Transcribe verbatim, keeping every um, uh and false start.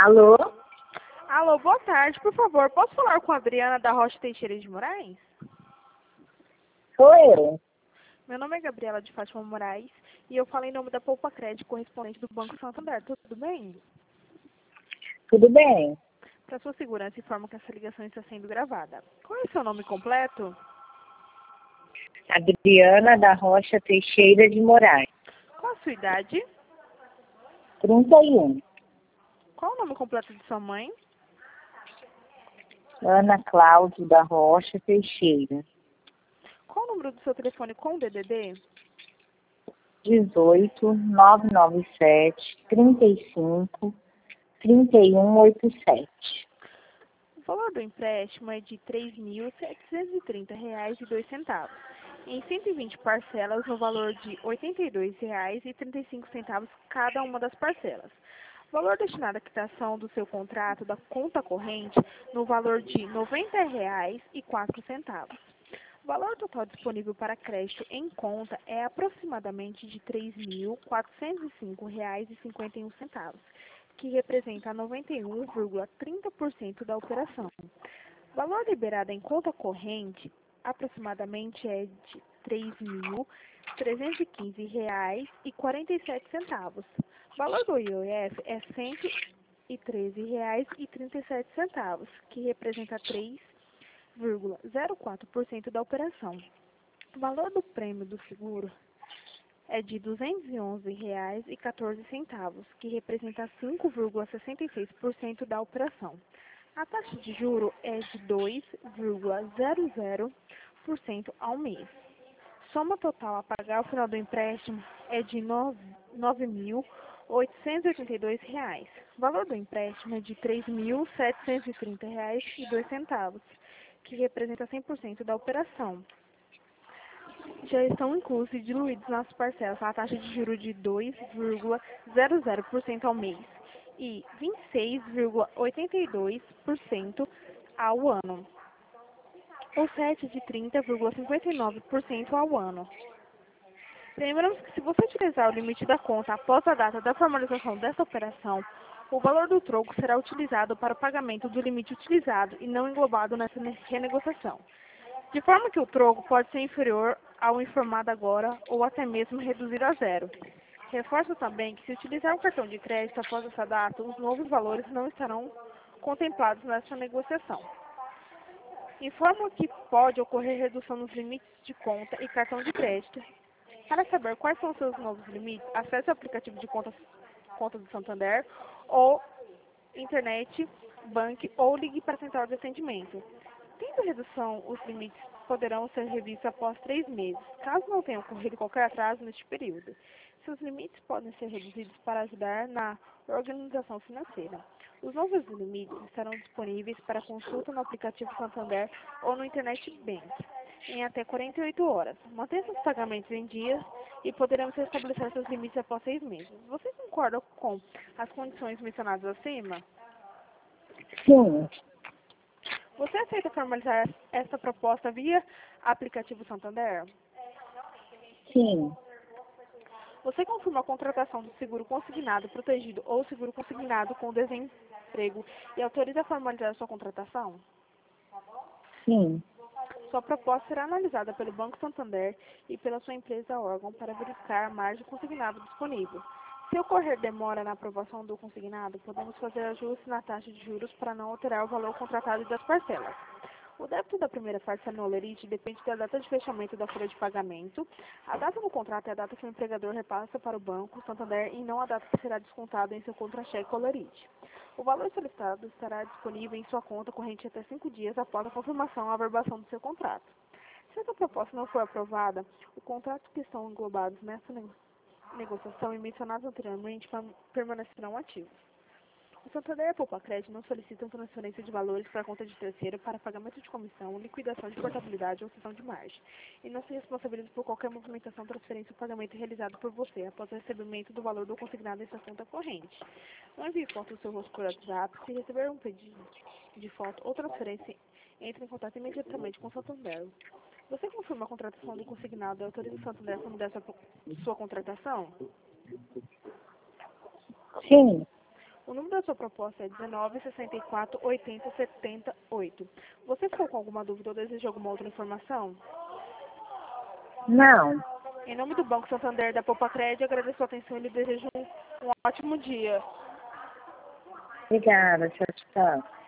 Alô? Alô, boa tarde. Por favor, posso falar com a Adriana da Rocha Teixeira de Moraes? Sou eu. Meu nome é Gabriela de Fátima Moraes e eu falo em nome da Poupa Crédito, correspondente do Banco Santander. Tudo bem? Tudo bem? Para sua segurança, informo que essa ligação está sendo gravada. Qual é o seu nome completo? Adriana da Rocha Teixeira de Moraes. Qual a sua idade? trinta e um. Qual o nome completo de sua mãe? Ana Cláudia da Rocha Teixeira. Qual o número do seu telefone com D D D? dezoito, novecentos e noventa e sete, trinta e cinco, trinta e um oitenta e sete. O valor do empréstimo é de três mil setecentos e trinta reais e dois centavos, em cento e vinte parcelas no valor de oitenta e dois reais e trinta e cinco centavos cada uma das parcelas. O valor destinado à quitação do seu contrato da conta corrente no valor de noventa reais e quatro centavos. O valor total disponível para crédito em conta é aproximadamente de três mil quatrocentos e cinco reais e cinquenta e um centavos, que representa noventa e um vírgula trinta por cento da operação. O valor liberado em conta corrente aproximadamente é de três mil trezentos e quinze reais e quarenta e sete centavos. O valor do I O F é cento e treze reais e trinta e sete centavos, que representa três vírgula zero quatro por cento da operação. O valor do prêmio do seguro é de duzentos e onze reais e quatorze centavos, que representa cinco vírgula sessenta e seis por cento da operação. A taxa de juro é de dois vírgula zero zero por cento ao mês. Soma total a pagar ao final do empréstimo é de nove mil oitocentos e oitenta e dois reais. O valor do empréstimo é de três mil setecentos e trinta reais e dois centavos, que representa cem por cento da operação. Já estão inclusos e diluídos nas parcelas a taxa de juros de dois vírgula zero zero por cento ao mês e vinte e seis vírgula oitenta e dois por cento ao ano, ou sete de trinta vírgula cinquenta e nove por cento ao ano. Lembramos que se você utilizar o limite da conta após a data da formalização dessa operação, o valor do troco será utilizado para o pagamento do limite utilizado e não englobado nessa renegociação, de forma que o troco pode ser inferior ao informado agora ou até mesmo reduzido a zero. Reforço também que se utilizar o cartão de crédito após essa data, os novos valores não estarão contemplados nessa negociação. Informo que pode ocorrer redução nos limites de conta e cartão de crédito. Para saber quais são os seus novos limites, acesse o aplicativo de conta, conta do Santander ou internet, bank ou ligue para a central de atendimento. Tendo redução, os limites poderão ser revistos após três meses, caso não tenha ocorrido qualquer atraso neste período. Seus limites podem ser reduzidos para ajudar na organização financeira. Os novos limites estarão disponíveis para consulta no aplicativo Santander ou no Internet Bank em até quarenta e oito horas. Mantenha seus pagamentos em dias e poderemos restabelecer seus limites após seis meses. Você concorda com as condições mencionadas acima? Sim. Você aceita formalizar esta proposta via aplicativo Santander? Sim. Você confirma a contratação do seguro consignado protegido ou seguro consignado com desemprego e autoriza a formalizar a sua contratação? Sim. Sua proposta será analisada pelo Banco Santander e pela sua empresa órgão para verificar a margem consignada disponível. Se ocorrer demora na aprovação do consignado, podemos fazer ajustes na taxa de juros para não alterar o valor contratado e das parcelas. O débito da primeira parcela no Olerite depende da data de fechamento da folha de pagamento. A data do contrato é a data que o empregador repassa para o Banco Santander e não a data que será descontada em seu contra-cheque Olerite. O valor solicitado estará disponível em sua conta corrente até cinco dias após a confirmação ou averbação do seu contrato. Se essa proposta não for aprovada, o contrato que estão englobados nessa negociação e mencionados anteriormente permanecerão ativos. O Santander e a Poupa Crédito não solicitam transferência de valores para a conta de terceiro para pagamento de comissão, liquidação de portabilidade ou cessão de margem, e não se responsabilizam por qualquer movimentação, transferência ou pagamento realizado por você após o recebimento do valor do consignado em sua conta corrente. Não envie foto do seu rosto por WhatsApp. Se receber um pedido de foto ou transferência, entre em contato imediatamente com o Santander. Você confirma a contratação do consignado e autoriza o Santander a fornecer sua, sua contratação? Sim. O número da sua proposta é dezenove, sessenta e quatro, oitenta, setenta e oito. Você ficou com alguma dúvida ou deseja alguma outra informação? Não. Em nome do Banco Santander da Popacred, agradeço a atenção e lhe desejo um, um ótimo dia. Obrigada. Tchau, tchau.